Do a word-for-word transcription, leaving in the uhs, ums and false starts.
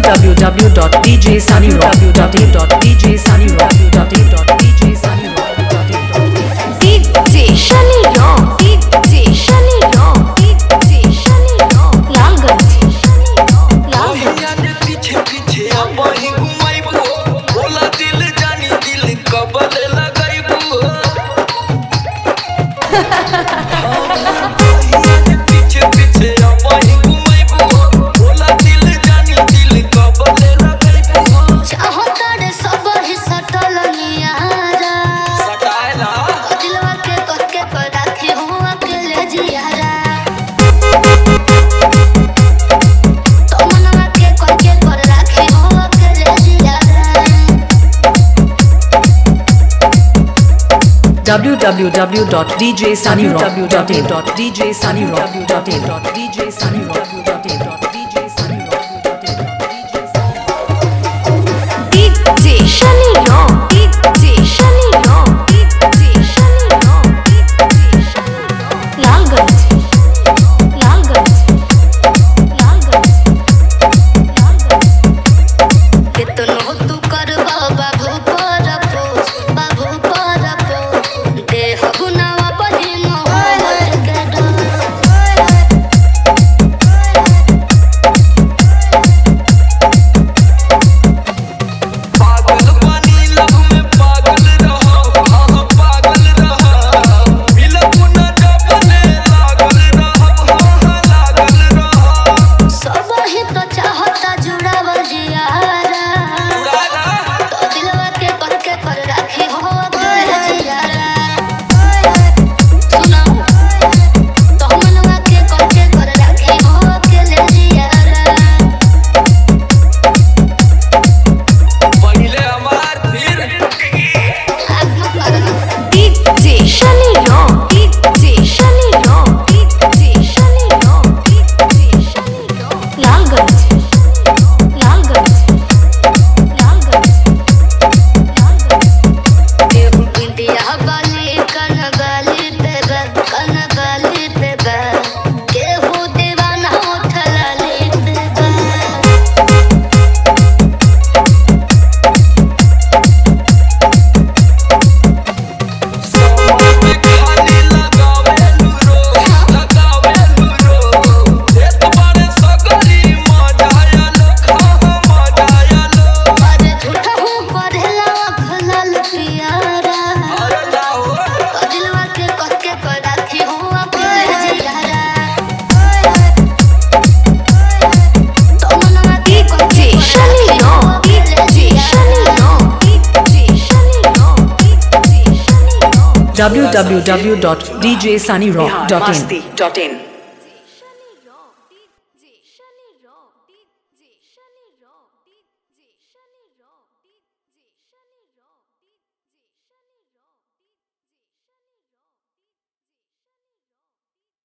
w w w dot d j sunny rock dot in dot d j sunny rock dot in dot d j sunny rock dot in dot D J Sunny Rock, D J Sunny Rock, D J Sunny Rock, Lalganj, Lalganj. पीछे पीछे अब ही घुमाइबो, बोला दिल जानी दिल कबल लगाइबो। पीछे पीछे अब ही घुमाइबो, बोला दिल जानी दिल कबल लगाइबो। चाहो तारे सब ही सटल नियारा, सटाएला दिलवा के करके कर राखी हूँ अकेले जियारा। तो मनवा के करके कर राखी हूँ अकेले जियारा। w w w dot d j sunny rock dot in dot d j sunny rock dot in dot d j sunny rock dot in dot d j sunny rock dot in dot D J Sunny Rock, D J Sunny Rock, D J Sunny Rock, D J Sunny Rock, Lalganj, Lalganj, Lalganj, Lalganj. कितनो तू करबा बाबू परपो, बाबू परपो, देह गुनावा बही मोहब्बत के डर। पागल पानी लब में पागल रहो, हाँ पागल रहो। मिलबो न जबले लागल रहो, हाँ लागल रहो। सब ही तो चाहता जुड़ावल जियारा, तो दिलवा के करके कर राखी हो अकेले जियारा। सुनो, तो मनवा के करके कर राखी हो अकेले जियारा। पहिले हमार फिर आग मत लगना। D J Sunny Rock, D J Sunny Rock, D J Sunny Rock, D J Sunny Rock, Lalganj, Lalganj, Lalganj, Lalganj. केहू बिंदिया बाली कन बाली पे बा, कन बाली पे बा। केहू दीवाना उठलाली पे बा। समझ में खाली लगावे लूरो, लगावे लूरो। देत बारे सगली मजा आलो, हाँ मजा आलो। अरे झूठा हूँ पढ़ेला खलाल पियारा। अरे लाओ तो दिलवा के करके कर राखी हूँ अकेले जियारा। तो मनवा के D करके J कर Sunny राखी हूँ Rock, D अकेले J Sunny जियारा। Rock, D J Sunny Rock, D J Sunny Rock. w w w dot d j sunny rock dot in